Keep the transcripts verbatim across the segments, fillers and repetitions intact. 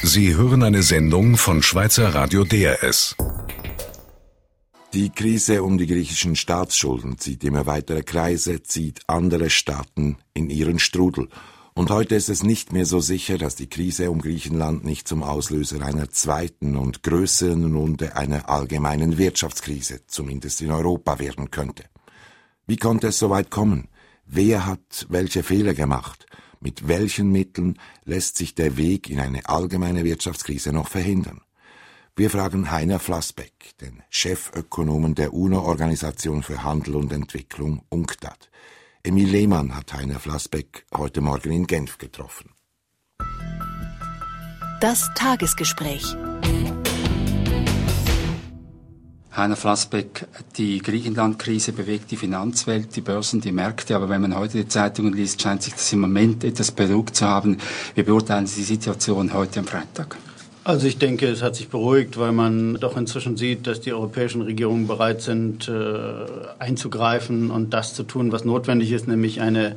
Sie hören eine Sendung von Schweizer Radio D R S. Die Krise um die griechischen Staatsschulden zieht immer weitere Kreise, zieht andere Staaten in ihren Strudel. Und heute ist es nicht mehr so sicher, dass die Krise um Griechenland nicht zum Auslöser einer zweiten und größeren Runde einer allgemeinen Wirtschaftskrise, zumindest in Europa, werden könnte. Wie konnte es so weit kommen? Wer hat welche Fehler gemacht? Mit welchen Mitteln lässt sich der Weg in eine allgemeine Wirtschaftskrise noch verhindern? Wir fragen Heiner Flassbeck, den Chefökonomen der UNO-Organisation für Handel und Entwicklung UNCTAD. Emil Lehmann hat Heiner Flassbeck heute Morgen in Genf getroffen. Das Tagesgespräch. Heiner Flassbeck, die Griechenland-Krise bewegt die Finanzwelt, die Börsen, die Märkte, aber wenn man heute die Zeitungen liest, scheint sich das im Moment etwas beruhigt zu haben. Wie beurteilen Sie die Situation heute am Freitag? Also ich denke, es hat sich beruhigt, weil man doch inzwischen sieht, dass die europäischen Regierungen bereit sind, äh, einzugreifen und das zu tun, was notwendig ist, nämlich eine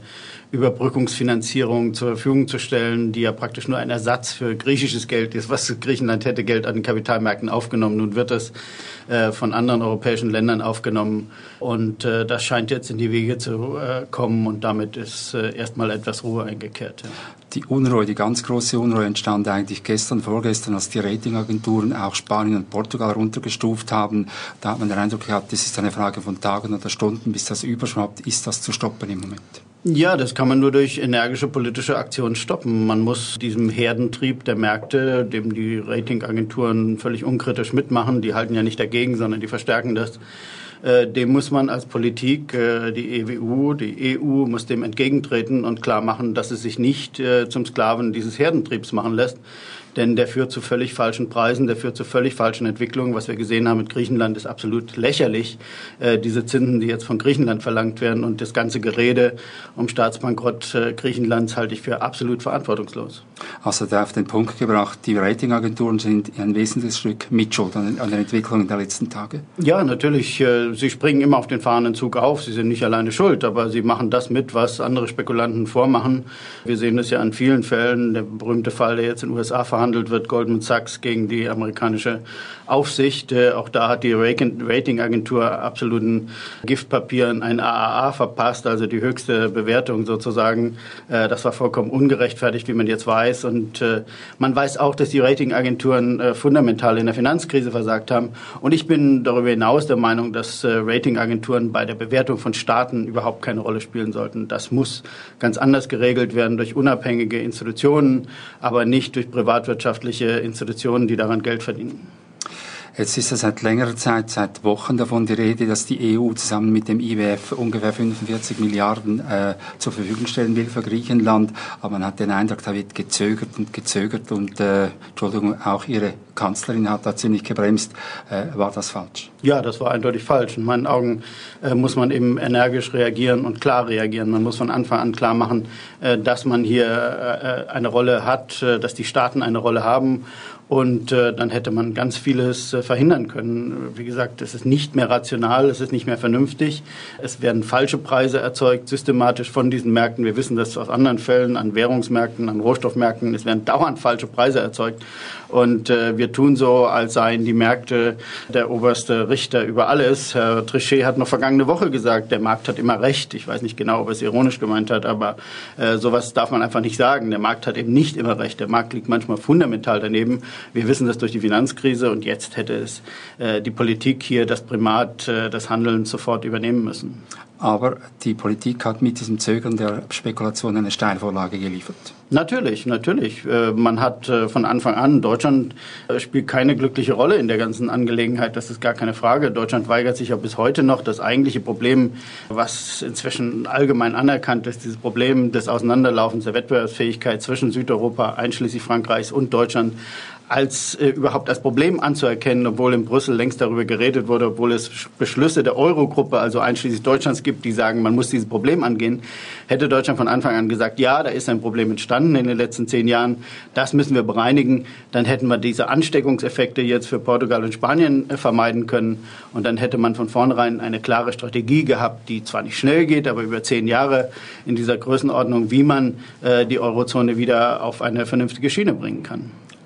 Überbrückungsfinanzierung zur Verfügung zu stellen, die ja praktisch nur ein Ersatz für griechisches Geld ist, was Griechenland hätte Geld an den Kapitalmärkten aufgenommen. Nun wird es äh, von anderen europäischen Ländern aufgenommen und äh, das scheint jetzt in die Wege zu äh, kommen und damit ist äh, erstmal etwas Ruhe eingekehrt. Ja. Die Unruhe, die ganz große Unruhe entstand eigentlich gestern, vorgestern, als die Ratingagenturen auch Spanien und Portugal runtergestuft haben. Da hat man den Eindruck gehabt, es ist eine Frage von Tagen oder Stunden, bis das überschwappt. Ist das zu stoppen im Moment? Ja, das kann man nur durch energische politische Aktion stoppen. Man muss diesem Herdentrieb der Märkte, dem die Ratingagenturen völlig unkritisch mitmachen, die halten ja nicht dagegen, sondern die verstärken das. Dem muss man als Politik, die E U, die E U muss dem entgegentreten und klar machen, dass es sich nicht zum Sklaven dieses Herdentriebs machen lässt. Denn der führt zu völlig falschen Preisen, der führt zu völlig falschen Entwicklungen. Was wir gesehen haben mit Griechenland ist absolut lächerlich. Äh, diese Zinsen, die jetzt von Griechenland verlangt werden und das ganze Gerede um Staatsbankrott äh, Griechenlands halte ich für absolut verantwortungslos. Also da auf den Punkt gebracht, die Ratingagenturen sind ein wesentliches Stück Mitschuld an, an den Entwicklungen der letzten Tage. Ja, natürlich. Äh, sie springen immer auf den fahrenden Zug auf. Sie sind nicht alleine schuld, aber sie machen das mit, was andere Spekulanten vormachen. Wir sehen das ja an vielen Fällen. Der berühmte Fall, der jetzt in den U S A verhandelt wird, Goldman Sachs gegen die amerikanische Aufsicht. Äh, auch da hat die Ratingagentur absoluten Giftpapieren ein A A A verpasst, also die höchste Bewertung sozusagen. Äh, das war vollkommen ungerechtfertigt, wie man jetzt weiß. Und äh, man weiß auch, dass die Ratingagenturen äh, fundamental in der Finanzkrise versagt haben. Und ich bin darüber hinaus der Meinung, dass äh, Ratingagenturen bei der Bewertung von Staaten überhaupt keine Rolle spielen sollten. Das muss ganz anders geregelt werden durch unabhängige Institutionen, aber nicht durch privatwirtschaftliche Institutionen, die daran Geld verdienen. Jetzt ist es seit längerer Zeit, seit Wochen davon die Rede, dass die E U zusammen mit dem I W F ungefähr fünfundvierzig Milliarden äh, zur Verfügung stellen will für Griechenland. Aber man hat den Eindruck, da wird gezögert und gezögert und, äh, Entschuldigung, auch Ihre Kanzlerin hat da ziemlich gebremst. Äh, war das falsch? Ja, das war eindeutig falsch. In meinen Augen äh, muss man eben energisch reagieren und klar reagieren. Man muss von Anfang an klar machen, äh, dass man hier äh, eine Rolle hat, äh, dass die Staaten eine Rolle haben. Und äh, dann hätte man ganz vieles äh, verhindern können. Wie gesagt, es ist nicht mehr rational, es ist nicht mehr vernünftig. Es werden falsche Preise erzeugt, systematisch von diesen Märkten. Wir wissen das aus anderen Fällen, an Währungsmärkten, an Rohstoffmärkten. Es werden dauernd falsche Preise erzeugt. Und äh, wir tun so, als seien die Märkte der oberste Richter über alles. Herr Trichet hat noch vergangene Woche gesagt, der Markt hat immer recht. Ich weiß nicht genau, ob er es ironisch gemeint hat, aber äh, sowas darf man einfach nicht sagen. Der Markt hat eben nicht immer recht. Der Markt liegt manchmal fundamental daneben. Wir wissen das durch die Finanzkrise und jetzt hätte es äh, die Politik hier das Primat äh, des Handelns sofort übernehmen müssen. Aber die Politik hat mit diesem Zögern der Spekulation eine Steilvorlage geliefert. Natürlich, natürlich. Äh, man hat äh, von Anfang an, Deutschland äh, spielt keine glückliche Rolle in der ganzen Angelegenheit, das ist gar keine Frage. Deutschland weigert sich auch bis heute noch. Das eigentliche Problem, was inzwischen allgemein anerkannt ist, dieses Problem des Auseinanderlaufens der Wettbewerbsfähigkeit zwischen Südeuropa, einschließlich Frankreichs und Deutschland, als äh, überhaupt als Problem anzuerkennen, obwohl in Brüssel längst darüber geredet wurde, obwohl es Beschlüsse der Eurogruppe, also einschließlich Deutschlands gibt, die sagen, man muss dieses Problem angehen, hätte Deutschland von Anfang an gesagt, ja, da ist ein Problem entstanden in den letzten zehn Jahren, das müssen wir bereinigen, dann hätten wir diese Ansteckungseffekte jetzt für Portugal und Spanien äh, vermeiden können und dann hätte man von vornherein eine klare Strategie gehabt, die zwar nicht schnell geht, aber über zehn Jahre in dieser Größenordnung, wie man äh, die Eurozone wieder auf eine vernünftige Schiene bringen kann.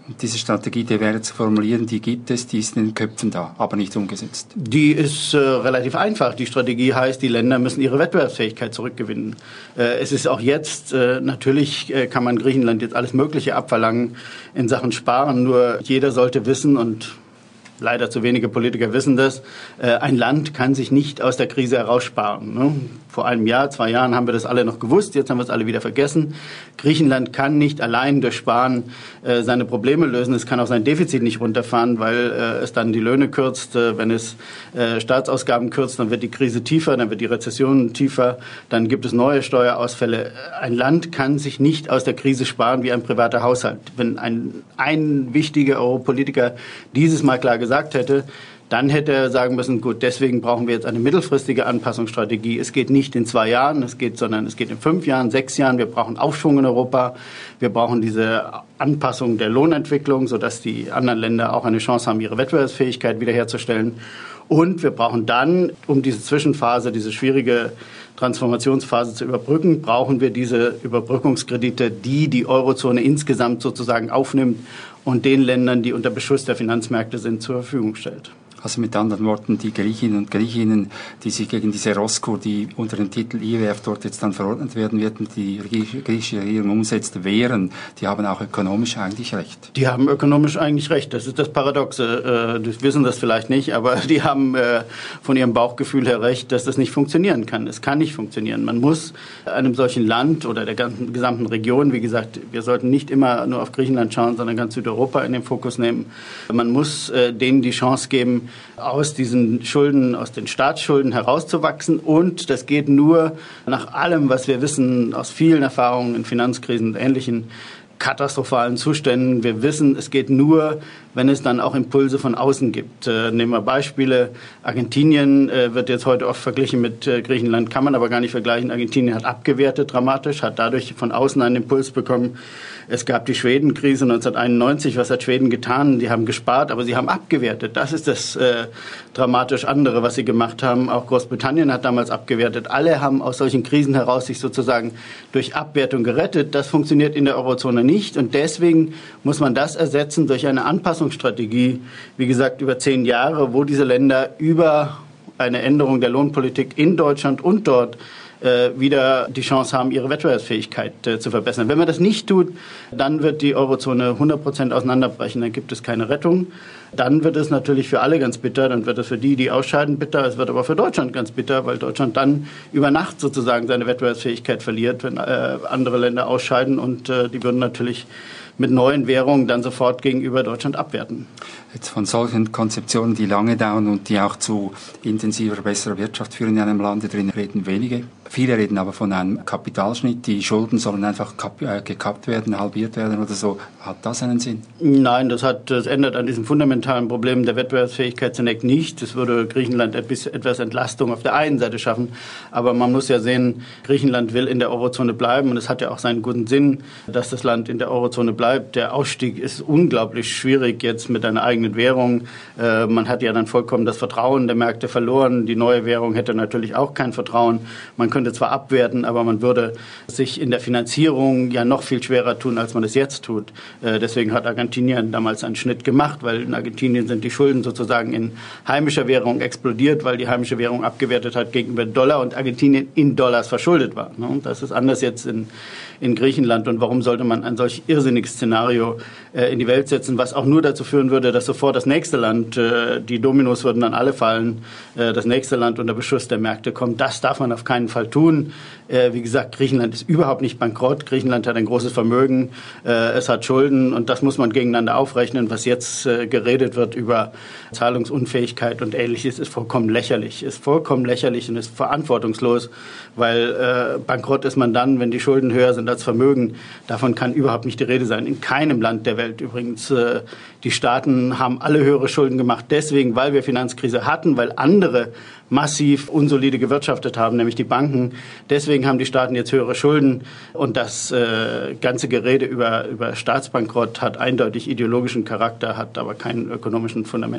Und diese Strategie, die wäre zu formulieren, die gibt es, die ist in den Köpfen da, aber nicht umgesetzt. Die ist äh, relativ einfach. Die Strategie heißt, die Länder müssen ihre Wettbewerbsfähigkeit zurückgewinnen. Äh, es ist auch jetzt, äh, natürlich äh, kann man Griechenland jetzt alles Mögliche abverlangen in Sachen Sparen, nur jeder sollte wissen, und leider zu wenige Politiker wissen das, äh, ein Land kann sich nicht aus der Krise heraussparen. Ne? Vor einem Jahr, zwei Jahren haben wir das alle noch gewusst, jetzt haben wir es alle wieder vergessen. Griechenland kann nicht allein durch Sparen äh, seine Probleme lösen. Es kann auch sein Defizit nicht runterfahren, weil äh, es dann die Löhne kürzt. Äh, wenn es äh, Staatsausgaben kürzt, dann wird die Krise tiefer, dann wird die Rezession tiefer, dann gibt es neue Steuerausfälle. Ein Land kann sich nicht aus der Krise sparen wie ein privater Haushalt. Wenn ein, ein wichtiger Europolitiker dieses Mal klar gesagt hätte, dann hätte er sagen müssen, gut, deswegen brauchen wir jetzt eine mittelfristige Anpassungsstrategie. Es geht nicht in zwei Jahren, es geht, sondern es geht in fünf Jahren, sechs Jahren. Wir brauchen Aufschwung in Europa. Wir brauchen diese Anpassung der Lohnentwicklung, sodass die anderen Länder auch eine Chance haben, ihre Wettbewerbsfähigkeit wiederherzustellen. Und wir brauchen dann, um diese Zwischenphase, diese schwierige Transformationsphase zu überbrücken, brauchen wir diese Überbrückungskredite, die die Eurozone insgesamt sozusagen aufnimmt und den Ländern, die unter Beschuss der Finanzmärkte sind, zur Verfügung stellt. Also mit anderen Worten, die Griechinnen und Griechinnen, die sich gegen diese Rosco, die unter dem Titel I W F dort jetzt dann verordnet werden wird und die griechische Regierung umsetzt, wehren, die haben auch ökonomisch eigentlich recht. Die haben ökonomisch eigentlich recht. Das ist das Paradoxe. Die wissen das vielleicht nicht, aber die haben von ihrem Bauchgefühl her recht, dass das nicht funktionieren kann. Es kann nicht funktionieren. Man muss einem solchen Land oder der ganzen, gesamten Region, wie gesagt, wir sollten nicht immer nur auf Griechenland schauen, sondern ganz Südeuropa in den Fokus nehmen. Man muss denen die Chance geben, aus diesen Schulden, aus den Staatsschulden herauszuwachsen. Und das geht nur nach allem, was wir wissen, aus vielen Erfahrungen in Finanzkrisen und ähnlichen katastrophalen Zuständen. Wir wissen, es geht nur, wenn es dann auch Impulse von außen gibt. Äh, nehmen wir Beispiele. Argentinien äh, wird jetzt heute oft verglichen mit äh, Griechenland, kann man aber gar nicht vergleichen. Argentinien hat abgewertet dramatisch, hat dadurch von außen einen Impuls bekommen. Es gab die Schwedenkrise neunzehnhunderteinundneunzig. Was hat Schweden getan? Die haben gespart, aber sie haben abgewertet. Das ist das äh, dramatisch andere, was sie gemacht haben. Auch Großbritannien hat damals abgewertet. Alle haben aus solchen Krisen heraus sich sozusagen durch Abwertung gerettet. Das funktioniert in der Eurozone nicht. Und deswegen muss man das ersetzen durch eine Anpassungsstrategie, wie gesagt, über zehn Jahre, wo diese Länder über eine Änderung der Lohnpolitik in Deutschland und dort äh, wieder die Chance haben, ihre Wettbewerbsfähigkeit äh, zu verbessern. Wenn man das nicht tut, dann wird die Eurozone hundert Prozent auseinanderbrechen. Dann gibt es keine Rettung. Dann wird es natürlich für alle ganz bitter. Dann wird es für die, die ausscheiden, bitter. Es wird aber für Deutschland ganz bitter, weil Deutschland dann über Nacht sozusagen seine Wettbewerbsfähigkeit verliert, wenn äh, andere Länder ausscheiden. Und äh, die würden natürlich mit neuen Währungen dann sofort gegenüber Deutschland abwerten. Jetzt von solchen Konzeptionen, die lange dauern und die auch zu intensiver, besserer Wirtschaft führen in einem Lande drin, reden wenige. Viele reden aber von einem Kapitalschnitt. Die Schulden sollen einfach kap- äh, gekappt werden, halbiert werden oder so. Hat das einen Sinn? Nein, das, hat, das ändert an diesem fundamentalen Problem der Wettbewerbsfähigkeit zunächst nicht. Das würde Griechenland etwas Entlastung auf der einen Seite schaffen. Aber man muss ja sehen, Griechenland will in der Eurozone bleiben. Und es hat ja auch seinen guten Sinn, dass das Land in der Eurozone bleibt. Der Ausstieg ist unglaublich schwierig jetzt mit einer eigenen Währung. Äh, man hat ja dann vollkommen das Vertrauen der Märkte verloren. Die neue Währung hätte natürlich auch kein Vertrauen. Man könnte zwar abwerten, aber man würde sich in der Finanzierung ja noch viel schwerer tun, als man es jetzt tut. Äh, deswegen hat Argentinien damals einen Schnitt gemacht, weil in Argentinien sind die Schulden sozusagen in heimischer Währung explodiert, weil die heimische Währung abgewertet hat gegenüber Dollar und Argentinien in Dollars verschuldet war. Ne? Das ist anders jetzt in, in Griechenland. Und warum sollte man ein solch irrsinniges Szenario äh, in die Welt setzen, was auch nur dazu führen würde, dass sofort das nächste Land, äh, die Dominos würden dann alle fallen, äh, das nächste Land unter Beschuss der Märkte kommt. Das darf man auf keinen Fall tun. Äh, wie gesagt, Griechenland ist überhaupt nicht bankrott. Griechenland hat ein großes Vermögen, äh, es hat Schulden und das muss man gegeneinander aufrechnen. Was jetzt äh, geredet wird über Zahlungsunfähigkeit und Ähnliches, ist vollkommen lächerlich. Ist vollkommen lächerlich und ist verantwortungslos, weil äh, bankrott ist man dann, wenn die Schulden höher sind als Vermögen. Davon kann überhaupt nicht die Rede sein. In keinem Land der Welt übrigens. Äh, die Staaten haben alle höhere Schulden gemacht, deswegen, weil wir Finanzkrise hatten, weil andere massiv unsolide gewirtschaftet haben, nämlich die Banken. Deswegen haben die Staaten jetzt höhere Schulden. Und das äh, ganze Gerede über, über Staatsbankrott hat eindeutig ideologischen Charakter, hat aber keinen ökonomischen Fundament.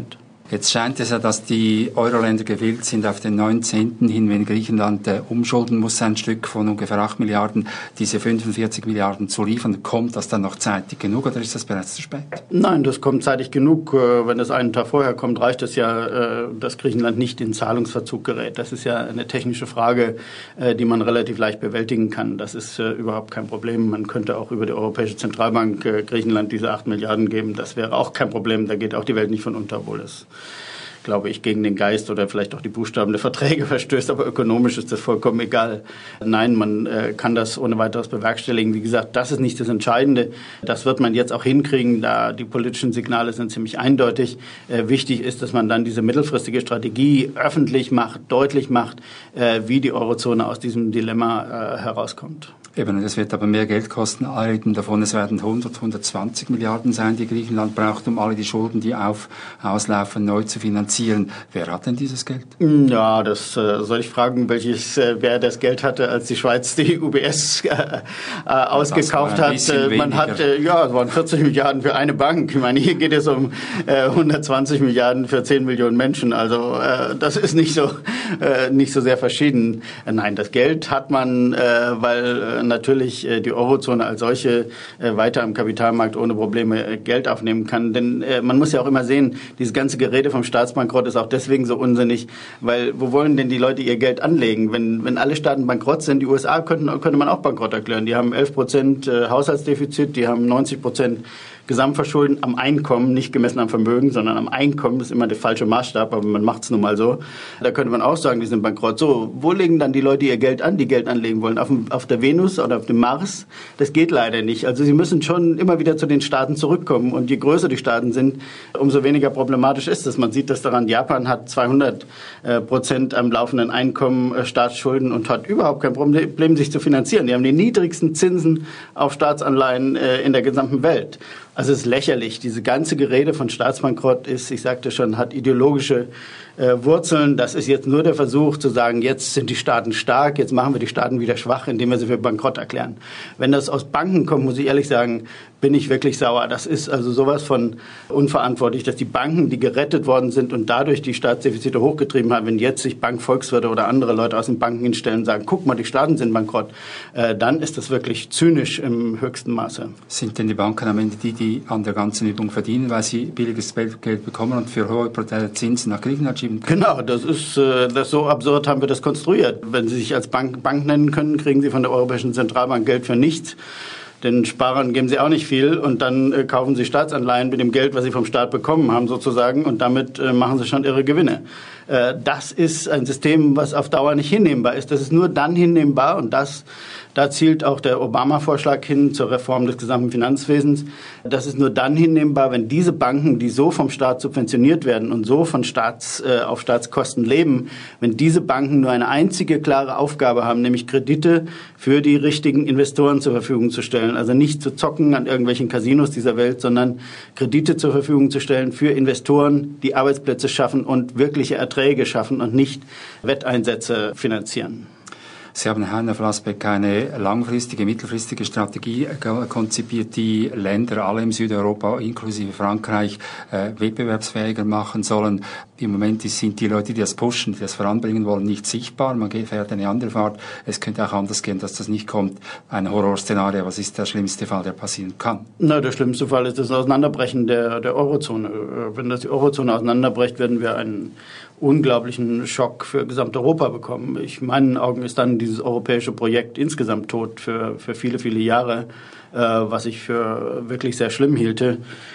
Jetzt scheint es ja, dass die Euro-Länder gewillt sind, auf den neunzehnten hin, wenn Griechenland äh, umschulden muss, ein Stück von ungefähr acht Milliarden, diese fünfundvierzig Milliarden zu liefern. Kommt das dann noch zeitig genug oder ist das bereits zu spät? Nein, das kommt zeitig genug. Wenn es einen Tag vorher kommt, reicht es ja, dass Griechenland nicht in Zahlungsverzug gerät. Das ist ja eine technische Frage, die man relativ leicht bewältigen kann. Das ist überhaupt kein Problem. Man könnte auch über die Europäische Zentralbank Griechenland diese acht Milliarden geben. Das wäre auch kein Problem. Da geht auch die Welt nicht von unter, obwohl es, glaube ich, gegen den Geist oder vielleicht auch die Buchstaben der Verträge verstößt, aber ökonomisch ist das vollkommen egal. Nein, man äh, kann das ohne weiteres bewerkstelligen. Wie gesagt, das ist nicht das Entscheidende. Das wird man jetzt auch hinkriegen, da die politischen Signale sind ziemlich eindeutig. Äh, wichtig ist, dass man dann diese mittelfristige Strategie öffentlich macht, deutlich macht, äh, wie die Eurozone aus diesem Dilemma äh, herauskommt. Eben, das wird aber mehr Geld kosten. Alle reden davon, es werden hundert, hundertzwanzig Milliarden sein, die Griechenland braucht, um alle die Schulden, die auf, auslaufen, neu zu finanzieren. Wer hat denn dieses Geld? Ja, das äh, soll ich fragen, welches, äh, wer das Geld hatte, als die Schweiz die U B S äh, äh, ausgekauft hat. Äh, man hat, äh, ja, es waren vierzig Milliarden für eine Bank. Ich meine, hier geht es um äh, hundertzwanzig Milliarden für zehn Millionen Menschen. Also äh, das ist nicht so, äh, nicht so sehr verschieden. Äh, nein, das Geld hat man, äh, weil äh, natürlich äh, die Eurozone als solche äh, weiter am Kapitalmarkt ohne Probleme äh, Geld aufnehmen kann. Denn äh, man muss ja auch immer sehen, dieses ganze Gerede vom Staatsbankrott ist auch deswegen so unsinnig, weil wo wollen denn die Leute ihr Geld anlegen? Wenn, wenn alle Staaten bankrott sind, die U S A könnten, könnte man auch bankrott erklären. Die haben elf Prozent äh, Haushaltsdefizit, die haben neunzig Prozent Gesamtverschulden am Einkommen, nicht gemessen am Vermögen, sondern am Einkommen, das ist immer der falsche Maßstab, aber man macht es nun mal so. Da könnte man auch sagen, die sind bankrott. So, wo legen dann die Leute ihr Geld an, die Geld anlegen wollen? Auf, dem, auf der Venus oder auf dem Mars? Das geht leider nicht. Also sie müssen schon immer wieder zu den Staaten zurückkommen. Und je größer die Staaten sind, umso weniger problematisch ist es. Man sieht das daran, Japan hat zweihundert Prozent am laufenden Einkommen äh, Staatsschulden und hat überhaupt kein Problem, sich zu finanzieren. Die haben die niedrigsten Zinsen auf Staatsanleihen äh, in der gesamten Welt. Also es ist lächerlich. Diese ganze Gerede von Staatsbankrott ist, ich sagte schon, hat ideologische äh, Wurzeln. Das ist jetzt nur der Versuch zu sagen, jetzt sind die Staaten stark, jetzt machen wir die Staaten wieder schwach, indem wir sie für bankrott erklären. Wenn das aus Banken kommt, muss ich ehrlich sagen, bin ich wirklich sauer. Das ist also sowas von unverantwortlich, dass die Banken, die gerettet worden sind und dadurch die Staatsdefizite hochgetrieben haben, wenn jetzt sich Bankvolkswirte oder andere Leute aus den Banken hinstellen und sagen, guck mal, die Staaten sind bankrott, äh, dann ist das wirklich zynisch im höchsten Maße. Sind denn die Banken am Ende die, die an der ganzen Übung verdienen, weil sie billiges Geld bekommen und für hohe Zinsen nach Griechenland schieben können? Genau, das ist, äh, das so absurd haben wir das konstruiert. Wenn sie sich als Bank, Bank nennen können, kriegen sie von der Europäischen Zentralbank Geld für nichts. Den Sparern geben sie auch nicht viel und dann äh, kaufen sie Staatsanleihen mit dem Geld, was sie vom Staat bekommen haben sozusagen und damit äh, machen sie schon irre Gewinne. Äh, das ist ein System, was auf Dauer nicht hinnehmbar ist. Das ist nur dann hinnehmbar und das Da zielt auch der Obama-Vorschlag hin zur Reform des gesamten Finanzwesens. Das ist nur dann hinnehmbar, wenn diese Banken, die so vom Staat subventioniert werden und so von Staats, äh, auf Staatskosten leben, wenn diese Banken nur eine einzige klare Aufgabe haben, nämlich Kredite für die richtigen Investoren zur Verfügung zu stellen. Also nicht zu zocken an irgendwelchen Casinos dieser Welt, sondern Kredite zur Verfügung zu stellen für Investoren, die Arbeitsplätze schaffen und wirkliche Erträge schaffen und nicht Wetteinsätze finanzieren. Sie haben, Herr Flassbeck, eine langfristige, mittelfristige Strategie konzipiert, die Länder, alle im Südeuropa, inklusive Frankreich, äh, wettbewerbsfähiger machen sollen. Im Moment sind die Leute, die das pushen, die das voranbringen wollen, nicht sichtbar. Man fährt eine andere Fahrt. Es könnte auch anders gehen, dass das nicht kommt. Ein Horrorszenario. Was ist der schlimmste Fall, der passieren kann? Na, der schlimmste Fall ist das Auseinanderbrechen der, der Eurozone. Wenn das die Eurozone auseinanderbricht, werden wir einen unglaublichen Schock für Gesamteuropa bekommen. Ich, in meinen Augen ist dann dieses europäische Projekt insgesamt tot für, für viele, viele Jahre, äh, was ich für wirklich sehr schlimm hielte.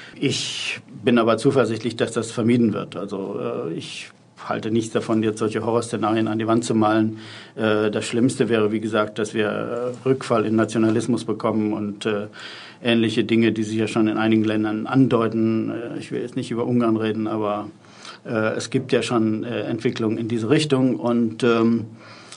Ich bin aber zuversichtlich, dass das vermieden wird. Also äh, ich halte nichts davon, jetzt solche Horrorszenarien an die Wand zu malen. Äh, das Schlimmste wäre, wie gesagt, dass wir äh, Rückfall in Nationalismus bekommen und äh, ähnliche Dinge, die sich ja schon in einigen Ländern andeuten. Äh, ich will jetzt nicht über Ungarn reden, aber es gibt ja schon äh, Entwicklungen in diese Richtung und ähm,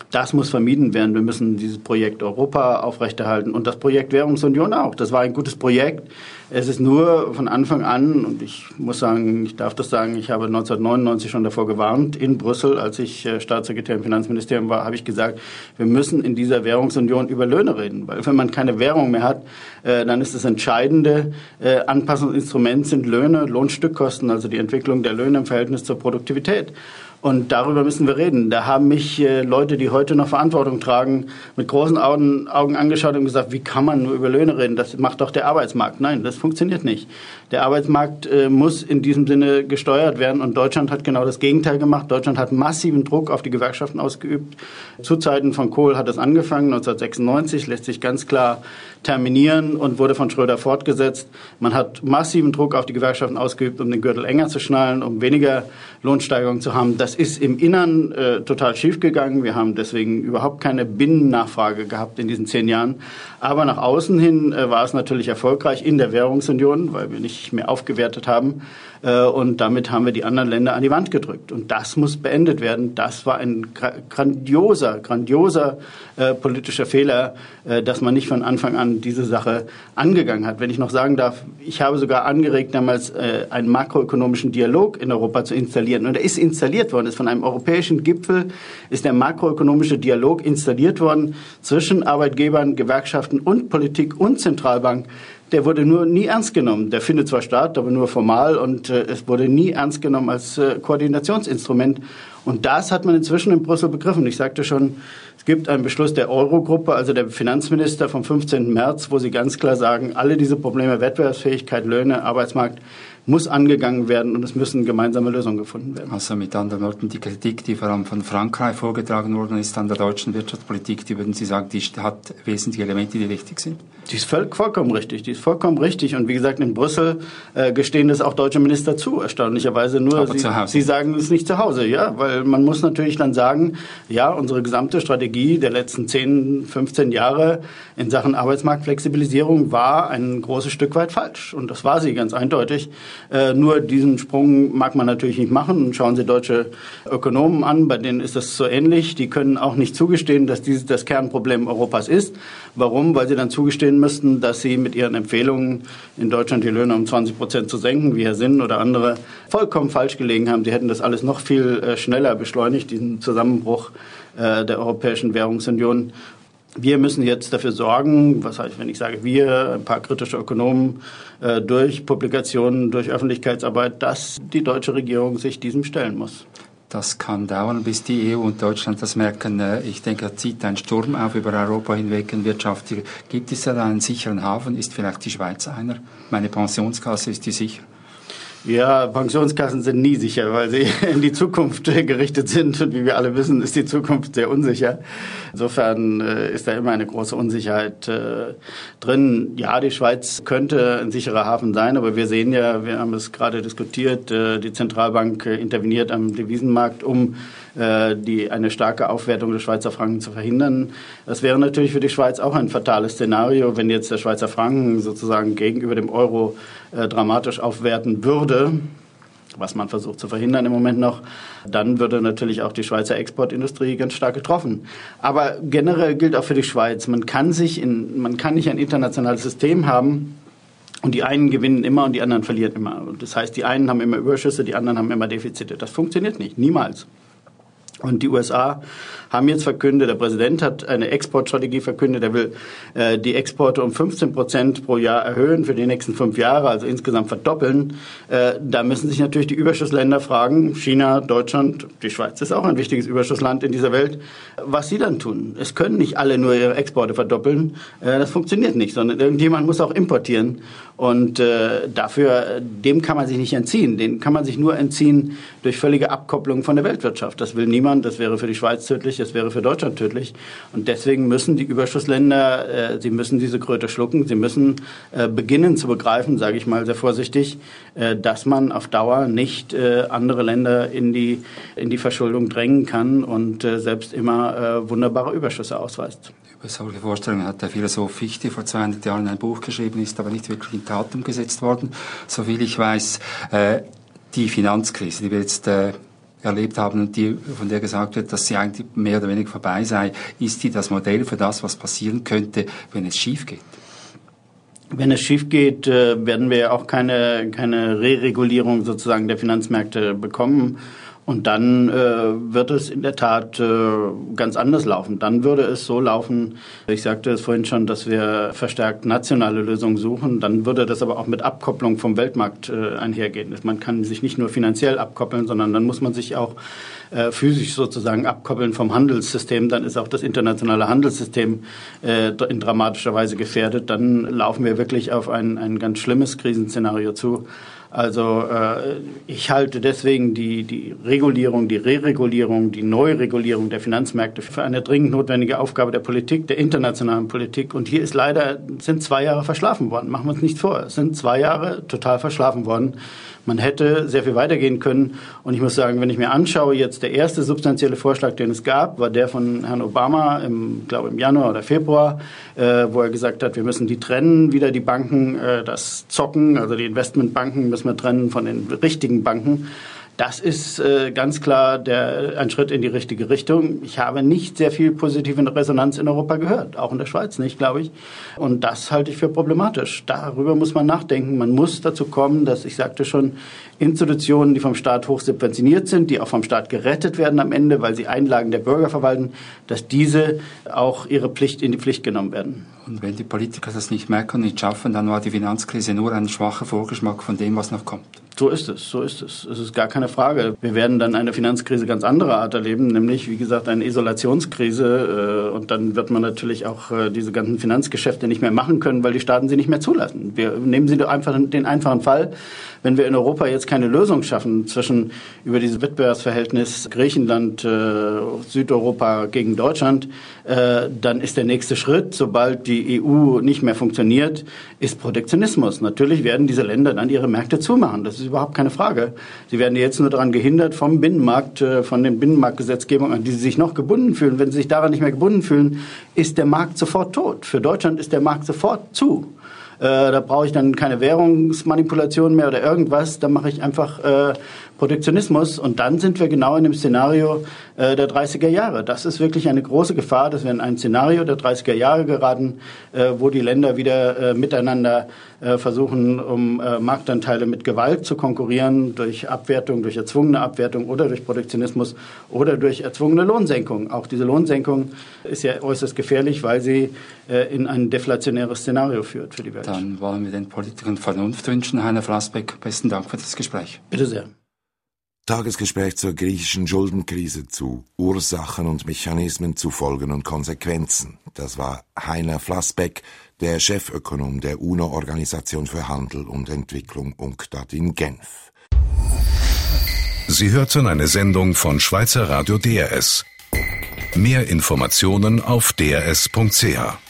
Das muss vermieden werden. Wir müssen dieses Projekt Europa aufrechterhalten und das Projekt Währungsunion auch. Das war ein gutes Projekt. Es ist nur von Anfang an, und ich muss sagen, ich darf das sagen, ich habe neunzehnhundertneunundneunzig schon davor gewarnt, in Brüssel, als ich Staatssekretär im Finanzministerium war, habe ich gesagt, wir müssen in dieser Währungsunion über Löhne reden. Weil wenn man keine Währung mehr hat, dann ist das entscheidende Anpassungsinstrument sind Löhne, Lohnstückkosten, also die Entwicklung der Löhne im Verhältnis zur Produktivität. Und darüber müssen wir reden. Da haben mich äh, Leute, die heute noch Verantwortung tragen, mit großen Augen, Augen angeschaut und gesagt, wie kann man nur über Löhne reden? Das macht doch der Arbeitsmarkt. Nein, das funktioniert nicht. Der Arbeitsmarkt äh, muss in diesem Sinne gesteuert werden. Und Deutschland hat genau das Gegenteil gemacht. Deutschland hat massiven Druck auf die Gewerkschaften ausgeübt. Zu Zeiten von Kohl hat es angefangen, neunzehnhundertsechsundneunzig, lässt sich ganz klar terminieren und wurde von Schröder fortgesetzt. Man hat massiven Druck auf die Gewerkschaften ausgeübt, um den Gürtel enger zu schnallen, um weniger Lohnsteigerung zu haben. Das ist im Innern äh, total schiefgegangen. Wir haben deswegen überhaupt keine Binnennachfrage gehabt in diesen zehn Jahren. Aber nach außen hin äh, war es natürlich erfolgreich in der Währungsunion, weil wir nicht mehr aufgewertet haben. Äh, und damit haben wir die anderen Länder an die Wand gedrückt. Und das muss beendet werden. Das war ein gra- grandioser, grandioser äh, politischer Fehler, äh, dass man nicht von Anfang an diese Sache angegangen hat. Wenn ich noch sagen darf, ich habe sogar angeregt, damals äh, einen makroökonomischen Dialog in Europa zu installieren. Und er ist installiert worden, ist von einem europäischen Gipfel, ist der makroökonomische Dialog installiert worden zwischen Arbeitgebern, Gewerkschaften und Politik und Zentralbank. Der wurde nur nie ernst genommen. Der findet zwar statt, aber nur formal und äh, es wurde nie ernst genommen als äh, Koordinationsinstrument. Und das hat man inzwischen in Brüssel begriffen. Ich sagte schon, es gibt einen Beschluss der Eurogruppe, also der Finanzminister vom fünfzehnten März, wo sie ganz klar sagen, alle diese Probleme, Wettbewerbsfähigkeit, Löhne, Arbeitsmarkt, muss angegangen werden und es müssen gemeinsame Lösungen gefunden werden. Also mit anderen Worten, die Kritik, die vor allem von Frankreich vorgetragen worden ist an der deutschen Wirtschaftspolitik, die würden Sie sagen, die hat wesentliche Elemente, die richtig sind? Die ist voll, vollkommen richtig, die ist vollkommen richtig. Und wie gesagt, in Brüssel äh, gestehen das auch deutsche Minister zu, erstaunlicherweise. Nur Aber sie, zu Hause. sie sagen es nicht zu Hause, ja, weil man muss natürlich dann sagen, ja, unsere gesamte Strategie der letzten zehn, fünfzehn Jahre in Sachen Arbeitsmarktflexibilisierung war ein großes Stück weit falsch. Und das war sie ganz eindeutig. Äh, nur diesen Sprung mag man natürlich nicht machen. Schauen Sie deutsche Ökonomen an, bei denen ist das so ähnlich. Die können auch nicht zugestehen, dass dieses das Kernproblem Europas ist. Warum? Weil sie dann zugestehen müssten, dass sie mit ihren Empfehlungen, in Deutschland die Löhne um zwanzig Prozent zu senken, wie Herr Sinn oder andere, vollkommen falsch gelegen haben. Sie hätten das alles noch viel äh, schneller beschleunigt, diesen Zusammenbruch äh, der Europäischen Währungsunion. Wir müssen jetzt dafür sorgen, was heißt, wenn ich sage wir, ein paar kritische Ökonomen, äh, durch Publikationen, durch Öffentlichkeitsarbeit, dass die deutsche Regierung sich diesem stellen muss. Das kann dauern, bis die E U und Deutschland das merken. Ich denke, da zieht ein Sturm auf über Europa hinweg in Wirtschaft. Gibt es da einen sicheren Hafen? Ist vielleicht die Schweiz einer? Meine Pensionskasse, ist die sicher? Ja, Pensionskassen sind nie sicher, weil sie in die Zukunft gerichtet sind. Und wie wir alle wissen, ist die Zukunft sehr unsicher. Insofern äh, ist da immer eine große Unsicherheit äh, drin. Ja, die Schweiz könnte ein sicherer Hafen sein, aber wir sehen ja, wir haben es gerade diskutiert, äh, die Zentralbank äh, interveniert am Devisenmarkt, um äh, die eine starke Aufwertung des Schweizer Franken zu verhindern. Das wäre natürlich für die Schweiz auch ein fatales Szenario, wenn jetzt der Schweizer Franken sozusagen gegenüber dem Euro äh, dramatisch aufwerten würde, was man versucht zu verhindern im Moment noch, dann würde natürlich auch die Schweizer Exportindustrie ganz stark getroffen. Aber generell gilt auch für die Schweiz, man kann sich in, man kann nicht ein internationales System haben und die einen gewinnen immer und die anderen verlieren immer. Das heißt, die einen haben immer Überschüsse, die anderen haben immer Defizite. Das funktioniert nicht, niemals. Und die U S A haben jetzt verkündet, der Präsident hat eine Exportstrategie verkündet, er will äh, die Exporte um fünfzehn Prozent pro Jahr erhöhen für die nächsten fünf Jahre, also insgesamt verdoppeln. Äh, da müssen sich natürlich die Überschussländer fragen, China, Deutschland, die Schweiz ist auch ein wichtiges Überschussland in dieser Welt, was sie dann tun. Es können nicht alle nur ihre Exporte verdoppeln, äh, das funktioniert nicht, sondern irgendjemand muss auch importieren. Und äh, dafür, dem kann man sich nicht entziehen, den kann man sich nur entziehen durch völlige Abkopplung von der Weltwirtschaft. Das will niemand, das wäre für die Schweiz tödlich, das wäre für Deutschland tödlich. Und deswegen müssen die Überschussländer, äh, sie müssen diese Kröte schlucken, sie müssen äh, beginnen zu begreifen, sage ich mal sehr vorsichtig, äh, dass man auf Dauer nicht äh, andere Länder in die, in die Verschuldung drängen kann und äh, selbst immer äh, wunderbare Überschüsse ausweist. Über solche Vorstellungen hat der Philosoph Fichte vor zweihundert Jahren ein Buch geschrieben, ist aber nicht wirklich in Tat umgesetzt worden. Soviel ich weiß, äh, die Finanzkrise, die wir jetzt äh, erlebt haben und die, von der gesagt wird, dass sie eigentlich mehr oder weniger vorbei sei, ist die das Modell für das, was passieren könnte, wenn es schief geht? Wenn es schief geht, werden wir auch keine, keine Re-Regulierung sozusagen der Finanzmärkte bekommen. Und dann äh, wird es in der Tat äh, ganz anders laufen. Dann würde es so laufen, ich sagte es vorhin schon, dass wir verstärkt nationale Lösungen suchen. Dann würde das aber auch mit Abkopplung vom Weltmarkt äh, einhergehen. Man kann sich nicht nur finanziell abkoppeln, sondern dann muss man sich auch äh, physisch sozusagen abkoppeln vom Handelssystem. Dann ist auch das internationale Handelssystem äh, in dramatischer Weise gefährdet. Dann laufen wir wirklich auf ein, ein ganz schlimmes Krisenszenario zu. Also äh, ich halte deswegen die, die Regulierung, die Re-Regulierung, die Neuregulierung der Finanzmärkte für eine dringend notwendige Aufgabe der Politik, der internationalen Politik. Und hier ist leider, sind zwei Jahre verschlafen worden. Machen wir uns nicht vor. Es sind zwei Jahre total verschlafen worden. Man hätte sehr viel weitergehen können. Und ich muss sagen, wenn ich mir anschaue, jetzt der erste substanzielle Vorschlag, den es gab, war der von Herrn Obama, im, glaube im Januar oder Februar, äh, wo er gesagt hat, wir müssen die trennen, wieder die Banken, äh, das Zocken, also die Investmentbanken müssen wir trennen von den richtigen Banken. Das ist äh, ganz klar der, ein Schritt in die richtige Richtung. Ich habe nicht sehr viel positive Resonanz in Europa gehört, auch in der Schweiz nicht, glaube ich. Und das halte ich für problematisch. Darüber muss man nachdenken. Man muss dazu kommen, dass, ich sagte schon, Institutionen, die vom Staat hoch subventioniert sind, die auch vom Staat gerettet werden am Ende, weil sie Einlagen der Bürger verwalten, dass diese auch ihre Pflicht in die Pflicht genommen werden. Und wenn die Politiker das nicht merken und nicht schaffen, dann war die Finanzkrise nur ein schwacher Vorgeschmack von dem, was noch kommt. So ist es, so ist es. Es ist gar keine Frage. Wir werden dann eine Finanzkrise ganz anderer Art erleben, nämlich, wie gesagt, eine Isolationskrise. Und dann wird man natürlich auch diese ganzen Finanzgeschäfte nicht mehr machen können, weil die Staaten sie nicht mehr zulassen. Wir nehmen Sie doch einfach den einfachen Fall, wenn wir in Europa jetzt keine Lösung schaffen zwischen über dieses Wettbewerbsverhältnis Griechenland, äh, Südeuropa gegen Deutschland, äh, dann ist der nächste Schritt, sobald die E U nicht mehr funktioniert, ist Protektionismus. Natürlich werden diese Länder dann ihre Märkte zumachen. Das ist überhaupt keine Frage. Sie werden jetzt nur daran gehindert vom Binnenmarkt, äh, von den Binnenmarktgesetzgebungen, an die sie sich noch gebunden fühlen. Wenn sie sich daran nicht mehr gebunden fühlen, ist der Markt sofort tot. Für Deutschland ist der Markt sofort zu. Äh, da brauche ich dann keine Währungsmanipulation mehr oder irgendwas. Da mache ich einfach äh, Protektionismus. Und dann sind wir genau in dem Szenario äh, der dreißiger Jahre. Das ist wirklich eine große Gefahr, dass wir in ein Szenario der dreißiger Jahre geraten, äh, wo die Länder wieder äh, miteinander äh, versuchen, um äh, Marktanteile mit Gewalt zu konkurrieren, durch Abwertung, durch erzwungene Abwertung oder durch Protektionismus oder durch erzwungene Lohnsenkung. Auch diese Lohnsenkung ist ja äußerst gefährlich, weil sie äh, in ein deflationäres Szenario führt für die Welt. Dann wollen wir den Politikern Vernunft wünschen. Heiner Flassbeck, besten Dank für das Gespräch. Bitte sehr. Tagesgespräch zur griechischen Schuldenkrise, zu Ursachen und Mechanismen, zu Folgen und Konsequenzen. Das war Heiner Flassbeck, der Chefökonom der UNO-Organisation für Handel und Entwicklung UNCTAD in Genf. Sie hörten eine Sendung von Schweizer Radio D R S. Mehr Informationen auf d r s punkt c h.